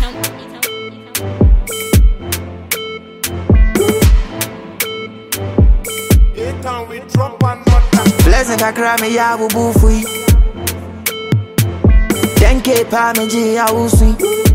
Blessing ka cry me ya bu bufui. 10K pa me ji ya usui.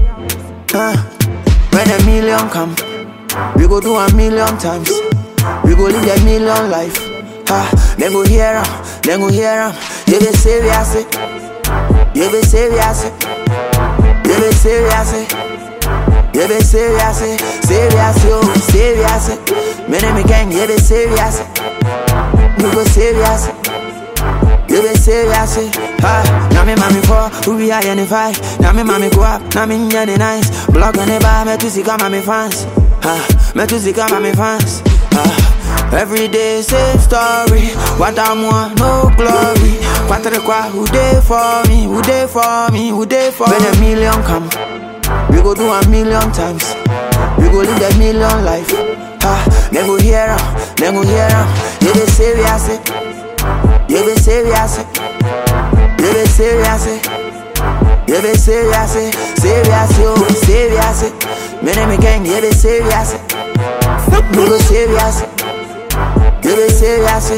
When a million come, we go do 1,000,000 times. We go live a million life. Then go hear 'em, then go hear 'em. You be serious, you be serious, you be serious, you be serious, serious, yo, serious. Me name me gang, you be serious, you go serious, you be serious. Now me mommy for who we identify. Now me mommy go up, now me the nice. Block on the bar, me to see come my fans. Me to see come my fans. Every day same story. What I want, no glory. What the require, who dey for me, who dey for me, who dey for me. When a million come, we go do 1,000,000 times. We go live a million life. Then go hear 'em, then go hear 'em. You be serious, you be serious, you be serious, you be serious, serious, yo, serious. Me name me gang, you be serious, you be serious. You be serious,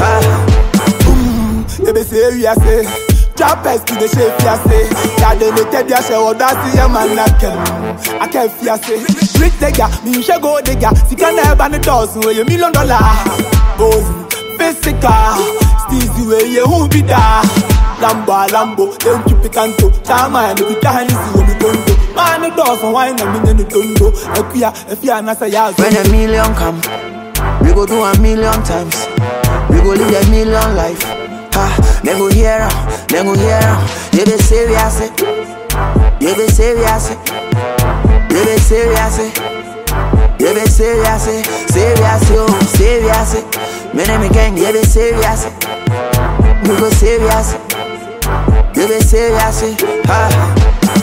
you be serious, trappers to the shape, ya say. Ya de me tell ya she what I see a man I can't fear say. Rich digger, me she go digger. See can never the dozen where $1 million. Bones, physical, steezy way you who be da. Lambo, don't keep it canto. Chama and the tiny see when you don't do. Man the dozen wine and me no don't do. If you are not say yes. When a million come, we go do 1,000,000 times. We go live a million life. Then go hear 'em, then go hear 'em. You be serious, you be serious, you be serious, you be serious, serious, yo, serious. Me name me gang, you be serious, you go serious, you be serious,